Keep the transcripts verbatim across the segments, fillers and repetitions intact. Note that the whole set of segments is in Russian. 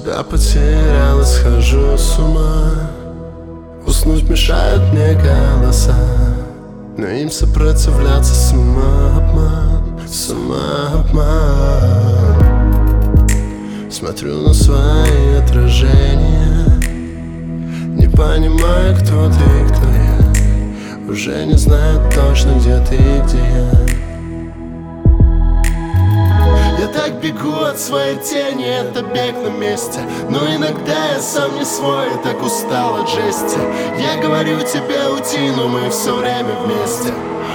Себя потерял и схожу с ума. Уснуть мешают мне голоса, но им сопротивляться самообман, самообман. Смотрю на свои отражения, не понимаю, кто ты и кто я. Уже не знаю точно, где ты и где я. Я так бегу от своей тени, это бег на месте. Но иногда я сам не свой и так устал от жести. Я говорю тебе уйти, но мы все время вместе.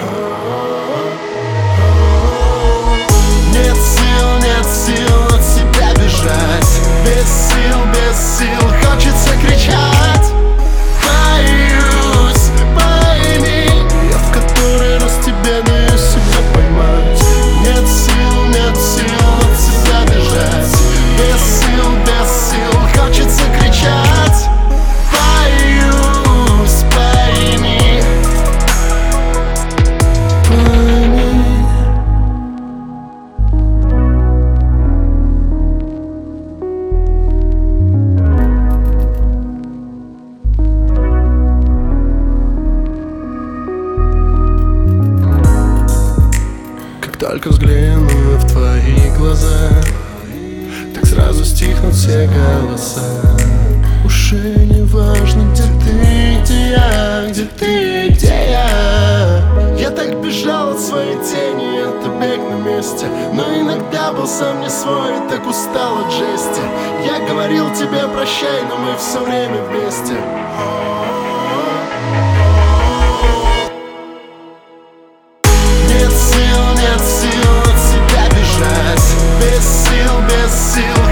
Нет сил, нет сил от себя бежать. Без сил, без сил хочется кричать. Боюсь, пойми, я в который раз тебе даю себя поймать. Нет сил, нет сил от себя бежать. Без сил, без сил хочется кричать. Боюсь, пойми, пойми. Как только взгляну в твои глаза, так сразу стихнут все голоса. Уж и не важно, где ты, где я, где ты, где я. Я так бежал от своей тени, это бег на месте. Но иногда был сам не свой и так устал от жести. Я говорил тебе прощай, но мы все время вместе. Нет сил, нет сил от себя бежать. Без сил, без сил